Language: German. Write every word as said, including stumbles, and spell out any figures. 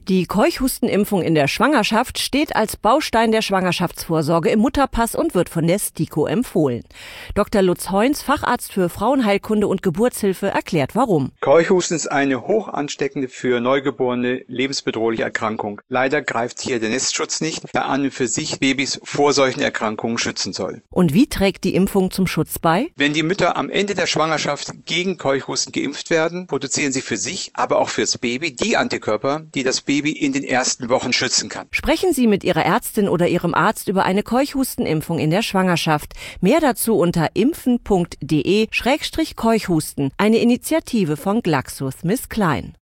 Die Keuchhustenimpfung in der Schwangerschaft steht als Baustein der Schwangerschaftsvorsorge im Mutterpass und wird von der STIKO empfohlen. Doktor Lutz Heuns, Facharzt für Frauenheilkunde und Geburtshilfe, erklärt warum. Keuchhusten ist eine hoch ansteckende, für Neugeborene lebensbedrohliche Erkrankung. Leider greift hier der Nestschutz nicht, der an und für sich Babys vor solchen Erkrankungen schützen soll. Und wie trägt die Impfung zum Schutz bei? Wenn die Mütter am Ende der Schwangerschaft gegen Keuchhusten geimpft werden, produzieren sie für sich, aber auch fürs Baby die Antikörper, die das Baby in den ersten Wochen schützen kann. Sprechen Sie mit Ihrer Ärztin oder Ihrem Arzt über eine Keuchhustenimpfung in der Schwangerschaft. Mehr dazu unter impfen punkt de Schrägstrich Keuchhusten, eine Initiative von GlaxoSmithKline.